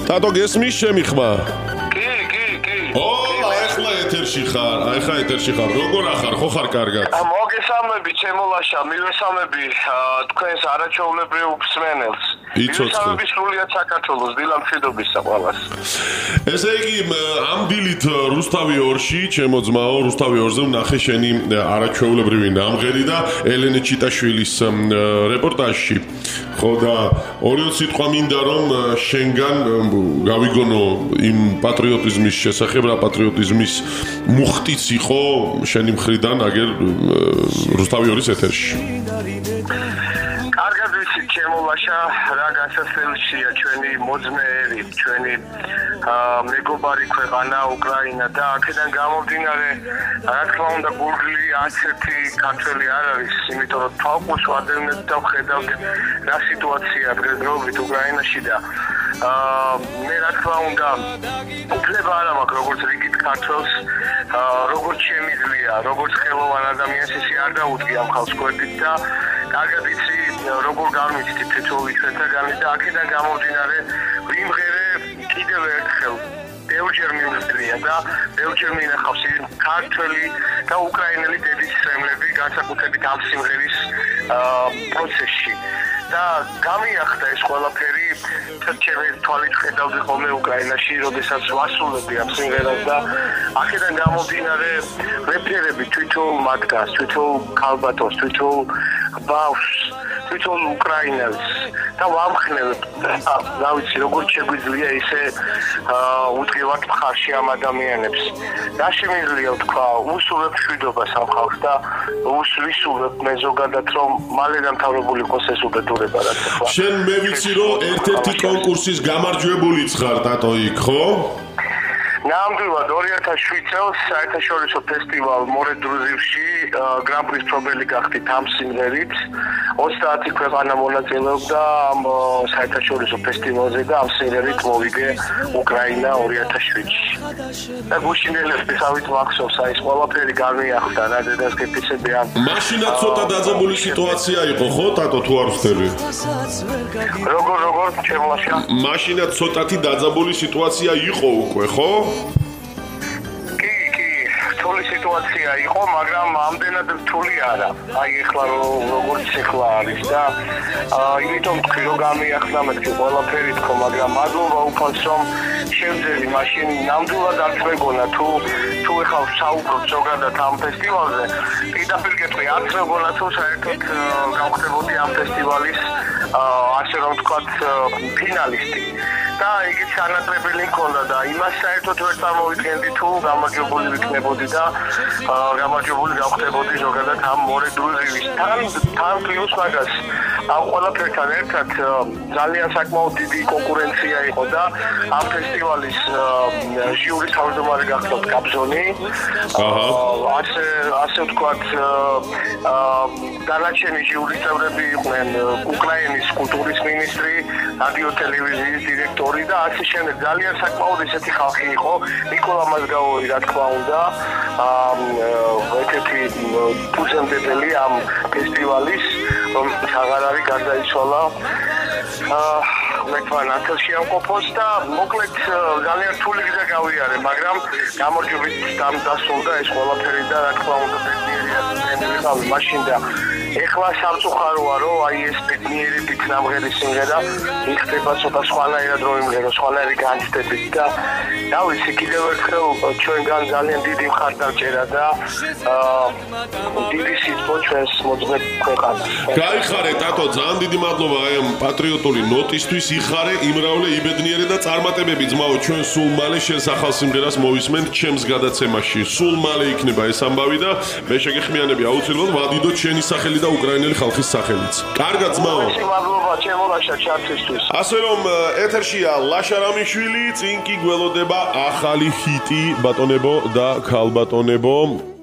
Tato gesmis ჩემი ხმა? კი. ახლა ეთერში ხარ, როგორ ახარ, ხო ხარ კარგად? მოგესალმები ჩემოლაშა, მივესალმები თქვენს არაჩვეულებრივ მსმენელს. მივესალმები სრულიად საქართველოს დილამშვიდობისა ყველას. ესე იგი, ამ დილით რუსთავი 2-ში, ჩემო ძმაო, რუსთავი 2-ზე ვნახე შენი არაჩვეულებრივი ნამღერი და ელენე ჩიტაშვილის რეპორტაჟში. ხო და ორი სიტყვა მინდა რომ შენგან გავიგონო იმ პატრიოტიზმის შესახებ, რა პატრიოტიზმის მუხტიც იყო შენი მხრიდან აგერ რუსთავი 2-ის ეთერში. კარგად ვიცით ჩემოლაშა, რა განსასწრებელია ჩვენი მოძმეერი, ჩვენი მეგობარი ქვეყანა უკრაინა და აქედან გამომდინარე, რა თქმა უნდა, გულგრილი ასეთი ქართველი არ არის, იმიტომ რომ თვალყურს ვადევნებთ და ვხედავთ რა სიტუაცია დღესდღეობით უკრაინაში და მე რა თქმა უნდა უფლება არ მაქვს როგორც რიგით ქართველს, როგორც შემიძლია, როგორც ხელოვან ადამიანს ისე არ დაუდგე ამ ხალხს გვერდით და კარგად იცი როგორ განვიცდი თითოეული ჩვენთაგანი და აქედან გამომდინარე ვიმღერე კიდევ ერთხელ ბევრჯერ მიმღერია და ბევრჯერ მინახავს ქართველი და უკრაინელი დედის სრემლები განსაკუთრებით ამ სიმღერის პროცესში და გამიახდა ეს ყველაფერი ჩემი თვალით ხედავდი ხოლმე უკრაინაში, როდესაც ვასრულებდი ამ სიმღერას და აქედან გამომდინარე რეფერები თვითონ მათგანს, თვითონ ქალბატონს, თვითონ ბავშვს, თვითონ უკრაინელს და ვამხნევებ, რა ვიცი, როგორც შეგვიძლია ისე უტყივართ მხარში ამ ადამიანებს. რა შემიძლია ვთქვა, უსურვებ მშვიდობას ამ ხალხს და ვისურვებ მე ზოგადად რომ მალე დამთავრებული იყოს ეს უბედურება, რაც ახლა. შენ მე ვიცი რომ ერთ-ერთი კონკურსის გამარჯვებულიც ხარ დატო იქ, ხო? ნამდვილად 2007 წელს საერთაშორისო ფესტივალ მორედრუზივში გრან-პრის მფლობელი გახდით ამ სიმღერით. 30 ქვეყანა მონაწილეობდა ამ საერთაშორისო ფესტივალზე და ამ სიმღერით მოვიგე უკრაინა 2007-ში. და გუშინელებს ფესავით მახსოვს, აი ეს ყველაფერი გამიახდა რა დედასკეპისები ამ. მაშინა ცოტა დაძაბული სიტუაცია იყო, ხო, ტატო თუ არ ვხდები? როგორ ჩემლაშა? მაშინა ცოტათი დაძაბული სიტუაცია იყო უკვე, ხო? რთული სიტუაცია იყო, მაგრამ ამდენად რთული არა. აი ეხლა როგორც ეხლა არის და იმიტომ თქვი რომ გამიახდა მეთქი ყველაფერი თქო, მაგრამ მადლობა უფალს რომ შევძელი მაშინ ნამდვილად არ მეგონა თუ ეხლა საუბრობ ზოგადად ამ ფესტივალზე. პირდაპირ გეტყვი, არ მეგონა თუ საერთოდ გავხდებოდი ამ ფესტივალის ასე რომ ვთქვათ ფინალისტი. და იგი ჩანაწერი მქონდა და იმას საერთოდ ვერ წარმოვიდგენდი თუ გამარჯვებული ვიქნებოდი და გამარჯვებული გავხდებოდი ზოგადად ამ მორედრუზივის თან პლუს მაგას ამ ყველაფერთან ერთად ძალიან საკმაოდ დიდი კონკურენცია იყო და ამ ფესტივალის ჟიურის თავმჯდომარე გახლავთ კაბზონი ასე ვთქვათ დანარჩენი ჟიურის წევრები იყვნენ უკრაინის კულტურის მინისტრი, რადიო ტელევიზიის დირექტორი და ასე შემდეგ ძალიან საკმაოდ ესეთი ხალხი იყო ნიკოლა მაზგაური რა თქმა უნდა ერთ-ერთი ფუძემდებელი ამ ფესტივალის რომელიც აღარ არის გარდაიცვალა მეკვა ნათელში ამყოფოს და მოკლედ ძალიან რთული გზა გავიარე მაგრამ გამარჯვებით დასრულდა ეს ყველაფერი და რა თქმა უნდა ბედნიერია მაშინ და ეხლა სამწუხაროა რომ აი ეს ბედნიერებით ნამღერი სიმღერა იხდება ცოტა სხვანაირად რომ იმღერო სხვანაირი განცდებით და რა ვიცი კიდევ ერთხელ ჩვენგან ძალიან დიდი მხარდამჭერა და დიდი სიტყვა ჩვენს მოძღვრ ქვეყანას. გაიხარე ტატო, ძალიან დიდი მადლობა აი ამ პატრიოტული ნოტისთვის, იხარე, იმრავლე, იბედნიერე და წარმატებები ძმაო, ჩვენ სულ მალე შენს ახალ სიმღერას მოვისმენთ ჩემს გადაცემაში. სულ მალე იქნება ეს ამბავი და მე შეგეხმიანები აუცილებლად ვადიდოთ შენი სახელი და უკრაინელი ხალხის სახელიც. კარგად ძმაო. მადლობა ჩემოლაშა ჩართვისთვის. ასე რომ ეთერშია ლაშა რამიშვილი, წინ კი გველოდება ახალი ჰიტი ბატონებო და ქალბატონებო.